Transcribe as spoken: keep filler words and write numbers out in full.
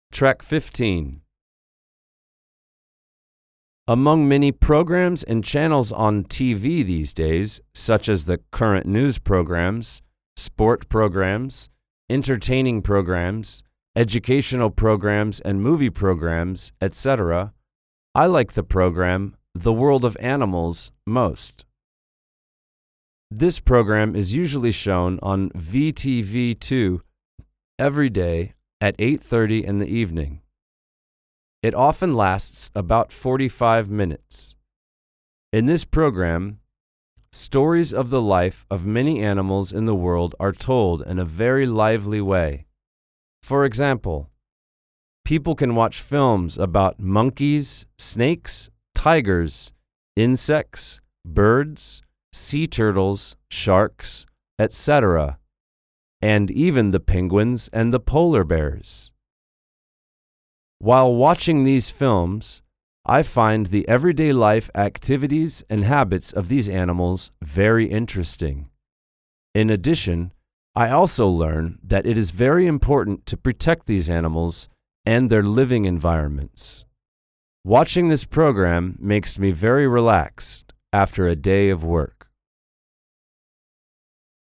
Track fifteen. Among many programs and channels on T V these days, such as the current news programs, sport programs, entertaining programs, educational programs and movie programs, et cetera, I like the program The World of Animals most. This program is usually shown on V T V two every day at eight thirty in the evening. It often lasts about forty-five minutes. In this program, stories of the life of many animals in the world are told in a very lively way. For example, people can watch films about monkeys, snakes, tigers, insects, birds, sea turtles, sharks, et cetera, and even the penguins and the polar bears. While watching these films, I find the everyday life activities and habits of these animals very interesting. In addition, I also learn that it is very important to protect these animals and their living environments. Watching this program makes me very relaxed after a day of work.